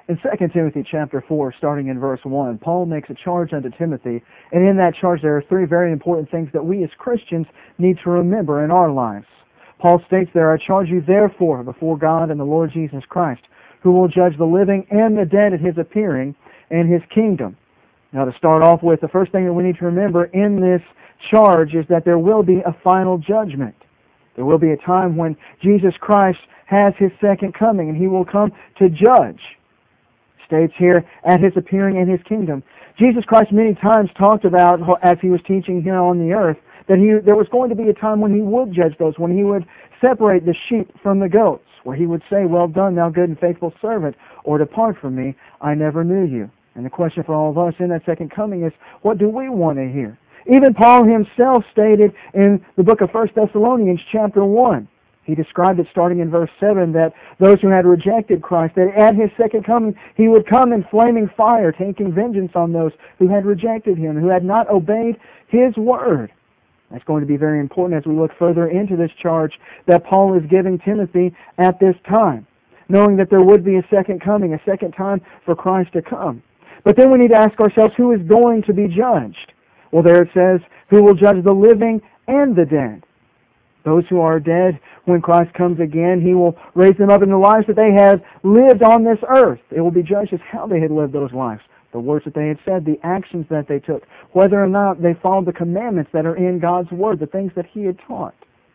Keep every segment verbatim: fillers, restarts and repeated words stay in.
In Second Timothy chapter four, starting in verse one, Paul makes a charge unto Timothy, and in that charge there are three very important things that we as Christians need to remember in our lives. Paul states there, I charge you therefore before God and the Lord Jesus Christ, who will judge the living and the dead at His appearing and His kingdom. Now to start off with, the first thing that we need to remember in this charge is that there will be a final judgment. There will be a time when Jesus Christ has His second coming, and He will come to judge. States here, at His appearing in His kingdom. Jesus Christ many times talked about, as He was teaching here on the earth, that he, there was going to be a time when He would judge those, when He would separate the sheep from the goats, where He would say, well done, thou good and faithful servant, or depart from me, I never knew you. And the question for all of us in that second coming is, what do we want to hear? Even Paul himself stated in the book of First Thessalonians chapter one, he described it starting in verse seven, that those who had rejected Christ, that at His second coming He would come in flaming fire, taking vengeance on those who had rejected Him, who had not obeyed His word. That's going to be very important as we look further into this charge that Paul is giving Timothy at this time, knowing that there would be a second coming, a second time for Christ to come. But then we need to ask ourselves, who is going to be judged? Well, there it says, who will judge the living and the dead. Those who are dead, when Christ comes again, He will raise them up in the lives that they have lived on this earth. It will be judged as how they had lived those lives, the words that they had said, the actions that they took, whether or not they followed the commandments that are in God's Word, the things that He had taught.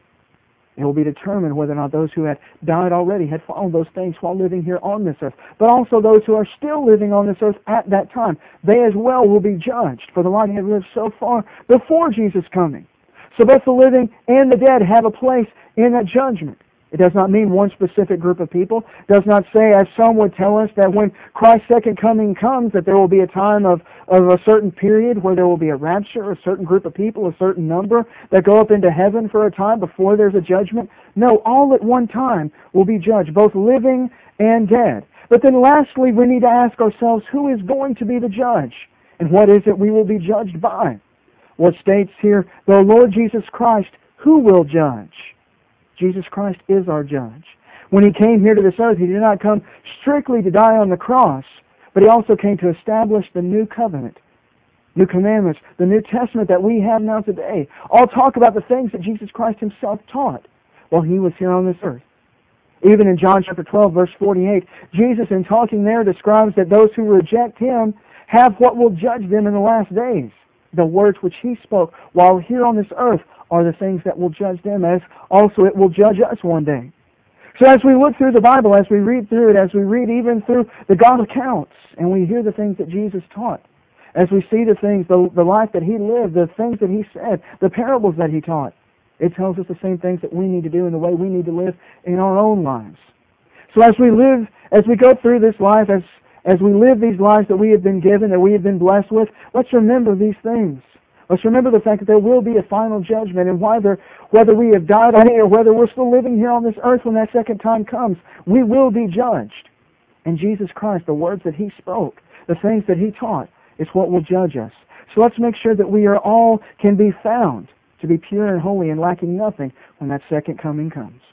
It will be determined whether or not those who had died already had followed those things while living here on this earth. But also those who are still living on this earth at that time, they as well will be judged for the life they have lived so far before Jesus' coming. So both the living and the dead have a place in that judgment. It does not mean one specific group of people. It does not say, as some would tell us, that when Christ's second coming comes, that there will be a time of, of a certain period where there will be a rapture, a certain group of people, a certain number, that go up into heaven for a time before there's a judgment. No, all at one time will be judged, both living and dead. But then lastly, we need to ask ourselves, who is going to be the judge? And what is it we will be judged by? What states here, the Lord Jesus Christ, who will judge? Jesus Christ is our judge. When He came here to this earth, He did not come strictly to die on the cross, but He also came to establish the new covenant, new commandments, the New Testament that we have now today. All talk about the things that Jesus Christ Himself taught while He was here on this earth. Even in John chapter twelve, verse forty-eight, Jesus, in talking there, describes that those who reject Him have what will judge them in the last days. The words which He spoke while here on this earth are the things that will judge them, as also it will judge us one day. So as we look through the Bible, as we read through it, as we read even through the God accounts, and we hear the things that Jesus taught, as we see the things, the, the life that He lived, the things that He said, the parables that He taught, it tells us the same things that we need to do in the way we need to live in our own lives. So as we live, as we go through this life, as As we live these lives that we have been given, that we have been blessed with, let's remember these things. Let's remember the fact that there will be a final judgment, and whether, whether we have died on it or whether we're still living here on this earth when that second time comes, we will be judged. And Jesus Christ, the words that He spoke, the things that He taught, is what will judge us. So let's make sure that we are all can be found to be pure and holy and lacking nothing when that second coming comes.